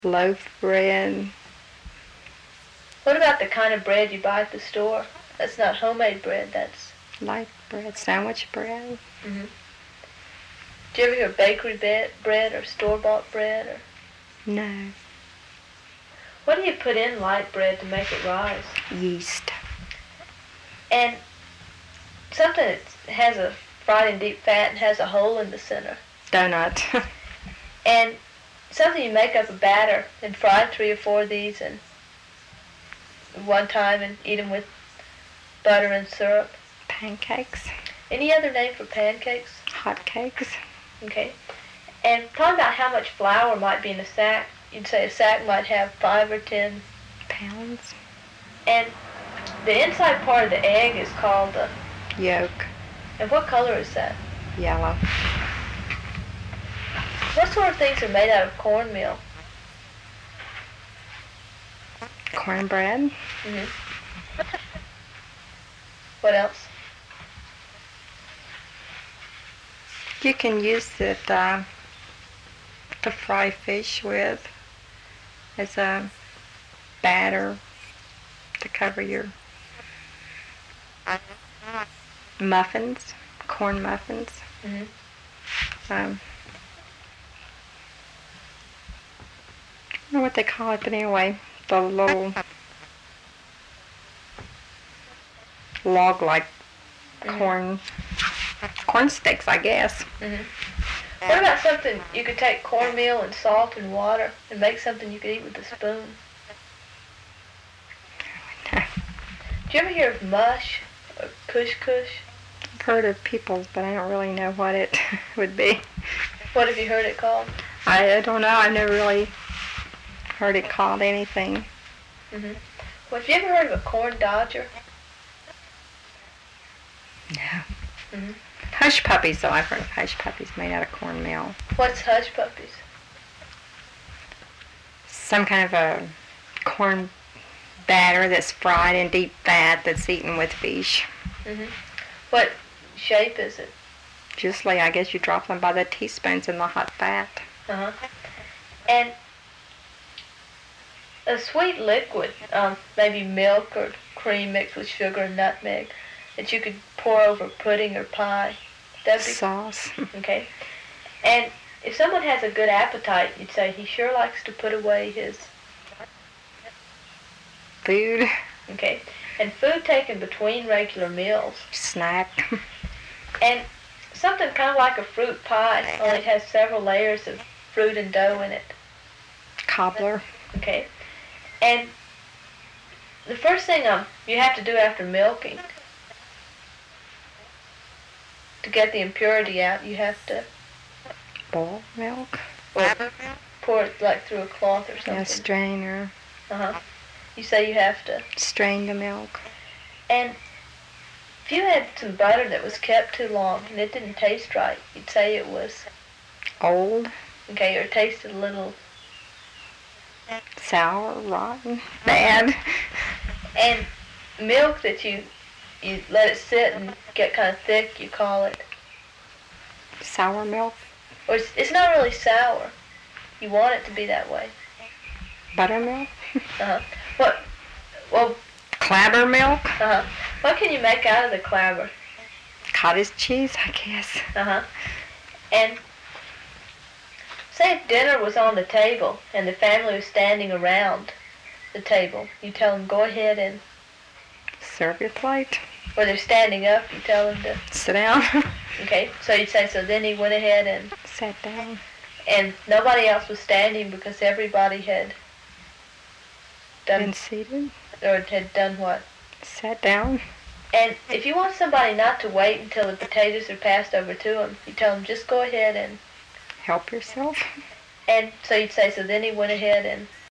loaf bread. What about the kind of bread you buy at the store? That's not homemade bread, that's... Light bread, sandwich bread. Mm-hmm. Do you ever hear bakery bread or store-bought bread? Or No. what do you put in light bread to make it rise? Yeast. And something that has a fried in deep fat and has a hole in the center. Donut. And something you make up a batter and fry 3 or 4 of these and one time and eat them with butter and syrup. Pancakes. Any other name for pancakes? Hot cakes. Okay. And talking about how much flour might be in a sack, you'd say a sack might have 5 or 10 pounds. And the inside part of the egg is called the yolk. And what color is that? Yellow. What sort of things are made out of cornmeal? Cornbread. Mm-hmm. What else? You can use it to fry fish with as a batter to cover your muffins, corn muffins. Mm-hmm. I don't know what they call it, but anyway, the little log-like corn sticks, I guess. Mm-hmm. What about something you could take cornmeal and salt and water and make something you could eat with a spoon? Do you ever hear of mush or kush? I've heard of people, but I don't really know what it would be. What have you heard it called? I don't know. I've never really heard it called anything. Mm-hmm. Well, have you ever heard of a corn dodger? No. Mm-hmm. Hush puppies, though. I've heard of hush puppies made out of cornmeal. What's hush puppies? Some kind of a corn batter that's fried in deep fat that's eaten with fish. Mm-hmm. What shape is it? Just like, I guess you drop them by the teaspoons in the hot fat. Uh-huh. And a sweet liquid, maybe milk or cream mixed with sugar and nutmeg, that you could pour over pudding or pie. That'd be sauce. Okay. And if someone has a good appetite, you'd say he sure likes to put away his food. Okay. And food taken between regular meals. Snack. And something kind of like a fruit pie, only it has several layers of fruit and dough in it. Cobbler. Okay. And the first thing you have to do after milking, to get the impurity out, you have to boil milk. Or pour it like through a cloth or something. Yeah, strainer. Uh-huh. You say you have to strain the milk. And if you had some butter that was kept too long and it didn't taste right, you'd say it was old. Okay, or it tasted a little sour, rotten, bad. And milk that you let it sit and get kind of thick, you call it sour milk. Or it's not really sour. You want it to be that way. Buttermilk. Uh-huh. Well, clabber milk. Uh-huh. What can you make out of the clabber? Cottage cheese, I guess. Uh-huh. And say if dinner was on the table and the family was standing around the table, you tell them, go ahead and serve your plate. Or they're standing up, you tell them to sit down. Okay, so you'd say, so then he went ahead and sat down. And nobody else was standing because everybody had been seated. Or had done what? Sat down. And if you want somebody not to wait until the potatoes are passed over to them, you tell them, just go ahead and help yourself. And so you'd say, so then he went ahead and